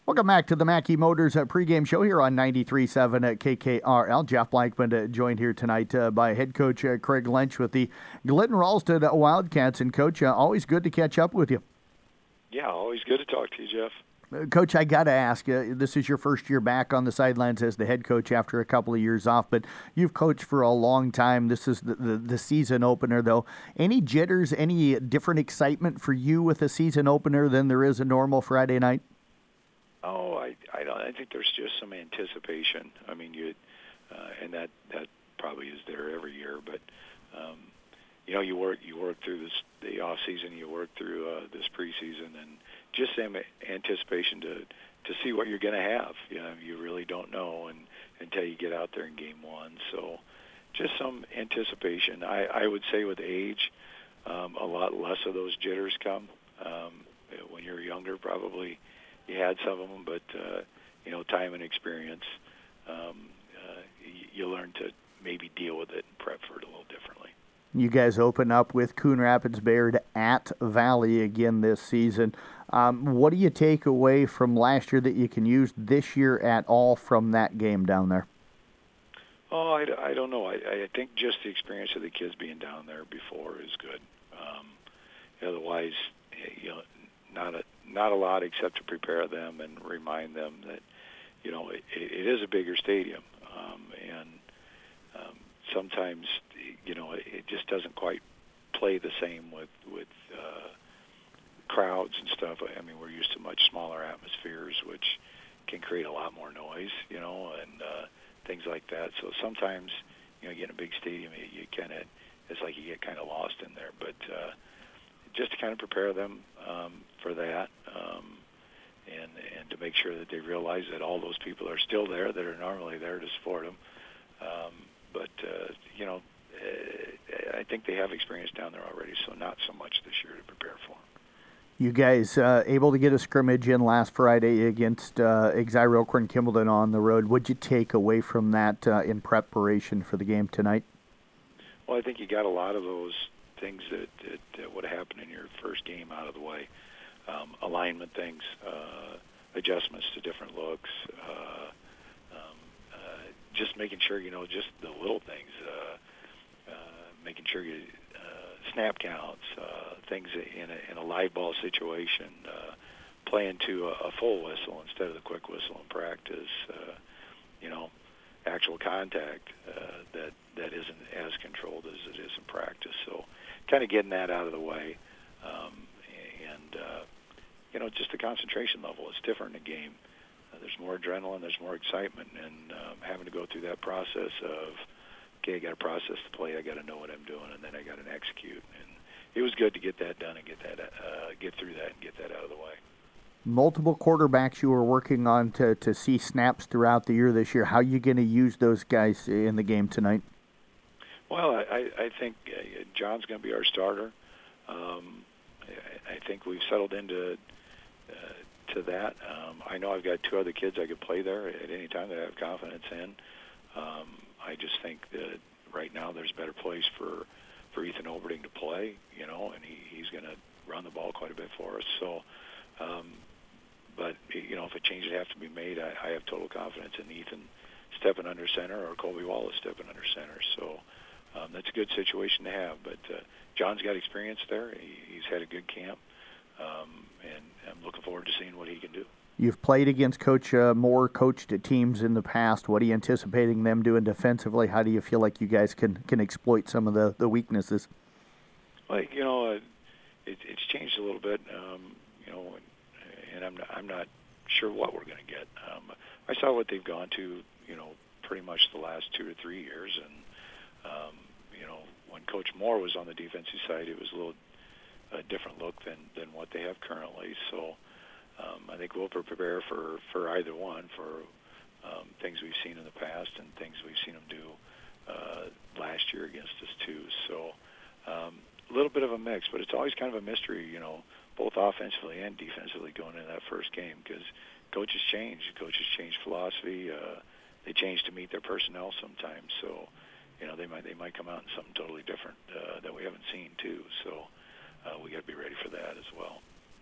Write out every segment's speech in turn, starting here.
Welcome back to the Mackey Motors pregame show here on 93.7 at KKRL. Jeff Blankman joined here tonight by head coach Craig Lynch with the Glidden Ralston Wildcats. And, Coach, always good to catch up with you. Yeah, always good to talk to you, Jeff. Coach, I got to ask, this is your first year back on the sidelines as the head coach after a couple of years off, but you've coached for a long time. This is the season opener, though. Any jitters, any different excitement for you with a season opener than there is a normal Friday night? Oh, I don't. I think there's just some anticipation. I mean, and that probably is there every year. But you work through the off season, you work through this preseason, and just some anticipation to see what you're going to have. You really don't know until you get out there in game one. So, just some anticipation. I would say with age, a lot less of those jitters come. When you're younger, probably you had some of them, but time and experience, you learn to maybe deal with it and prep for it a little differently. You guys open up with Coon Rapids Bayard at Valley again this season. What do you take away from last year that you can use this year at all from that game down there? Oh, I don't know. I think just the experience of the kids being down there before is good. Otherwise, not a lot except to prepare them and remind them that it is a bigger stadium, and sometimes it just doesn't quite play the same with crowds and stuff. I mean, we're used to much smaller atmospheres, which can create a lot more noise, and things like that. So sometimes you get in a big stadium, it's like you get kind of lost in there. But just to kind of prepare them for that, and to make sure that they realize that all those people are still there that are normally there to support them. But I think they have experience down there already, so not so much this year to prepare for them. You guys able to get a scrimmage in last Friday against Exira Elkhorn Kimballton on the road. What'd you take away from that in preparation for the game tonight? Well, I think you got a lot of those things that would happen in your first game out of the way. Alignment things, adjustments to different looks, just making sure, just the little things, making sure you snap counts, things in a live ball situation, playing to a full whistle instead of the quick whistle in practice, actual contact that isn't as controlled as it is in practice. So kind of getting that out of the way, and just the concentration level is different in a game. There's more adrenaline, there's more excitement, and having to go through that process of, okay, I got to process the play, I got to know what I'm doing, and then I got to execute. And it was good to get that done and get through that and get that out of the way. Multiple quarterbacks you were working on to see snaps throughout the year this year. How are you going to use those guys in the game tonight? Well, I think John's going to be our starter. I think we've settled into to that. I know I've got two other kids I could play there at any time that I have confidence in. I just think that right now there's a better place for Ethan Oberding to play, and he's going to run the ball quite a bit for us. So, but if a change would have to be made, I have total confidence in Ethan stepping under center or Colby Wallace stepping under center. So that's a good situation to have. But John's got experience there. He's had a good camp, and I'm looking forward to seeing what he can do. You've played against Coach Moore, coached teams in the past. What are you anticipating them doing defensively? How do you feel like you guys can exploit some of the weaknesses? Well, it's changed a little bit, and I'm not sure what we're going to get. I saw what they've gone to, pretty much the last 2 or 3 years, and when Coach Moore was on the defensive side, it was a different look than what they have currently. So I think we'll prepare for either one, for things we've seen in the past and things we've seen them do last year against us too. So a little bit of a mix, but it's always kind of a mystery, both offensively and defensively going into that first game, because coaches change philosophy. They change to meet their personnel sometimes. So they might come out in something totally different that we haven't seen too. So we got to be ready for that as well.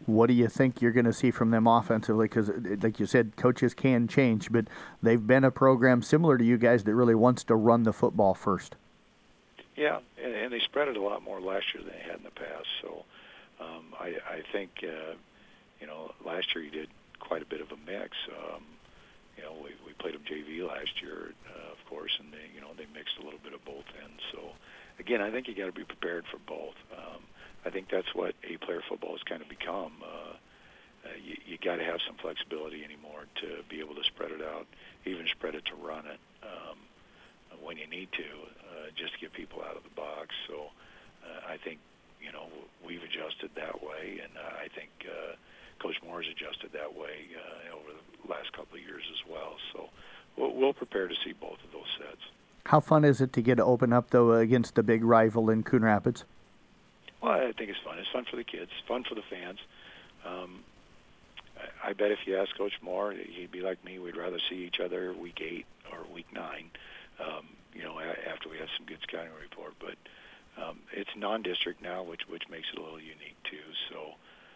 What do you think you're going to see from them offensively? Because, like you said, coaches can change, but they've been a program similar to you guys that really wants to run the football first. Yeah, and they spread it a lot more last year than they had in the past. So I think, last year you did quite a bit of a mix. We played them JV last year, of course, and they mixed a little bit of both ends. So, again, I think you got to be prepared for both. I think that's what A-player football has kind of become. You got to have some flexibility anymore to be able to spread it out, even spread it to run it when you need to, just to get people out of the box. So I think, we've adjusted that way, and I think Coach Moore has adjusted that way over the last couple of years as well. So we'll prepare to see both of those sets. How fun is it to get to open up, though, against a big rival in Coon Rapids? Well, I think it's fun. It's fun for the kids, fun for the fans. I bet if you ask Coach Moore, he'd be like me. We'd rather see each other week 8 or week 9, after we have some good scouting report. But it's non-district now, which makes it a little unique too. So,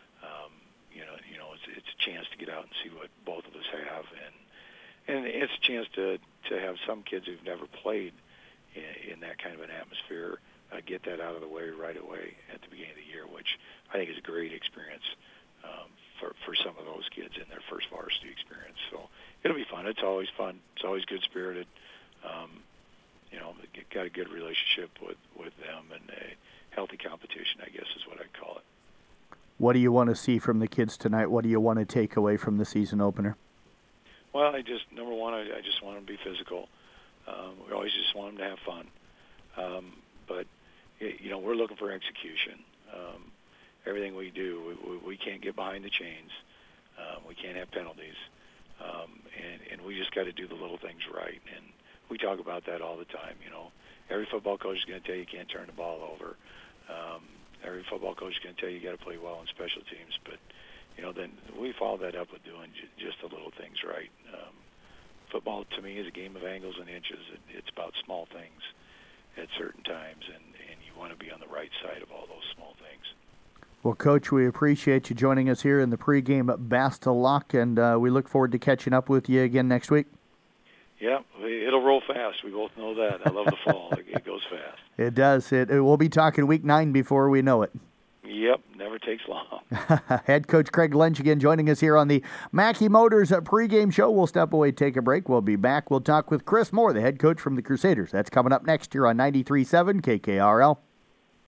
it's a chance to get out and see what both of us have, and it's a chance to have some kids who've never played in that kind of an atmosphere get that out of the way right away at the beginning of the year, which I think is a great experience for some of those kids in their first varsity experience. So it'll be fun. It's always fun. It's always good-spirited. Got a good relationship with them, and a healthy competition, I guess, is what I'd call it. What do you want to see from the kids tonight? What do you want to take away from the season opener? Well, number one, I just want them to be physical. We always just want them to have fun. But we're looking for execution. Everything we do, we can't get behind the chains. We can't have penalties. And we just got to do the little things right. And we talk about that all the time. Every football coach is going to tell you can't turn the ball over. Every football coach is going to tell you got to play well in special teams. But, then we follow that up with doing just the little things right. Football, to me, is a game of angles and inches. It's about small things at certain times, and you want to be on the right side of all those small things. Well, Coach, we appreciate you joining us here in the pregame at Best of Luck, and we look forward to catching up with you again next week. Yeah, it'll roll fast. We both know that. I love the fall. It goes fast. It does. We'll be talking week 9 before we know it. Yep, never takes long. Head coach Craig Lynch again joining us here on the Mackey Motors pregame show. We'll step away, take a break. We'll be back. We'll talk with Chris Moore, the head coach from the Crusaders. That's coming up next year on 93.7 KKRL.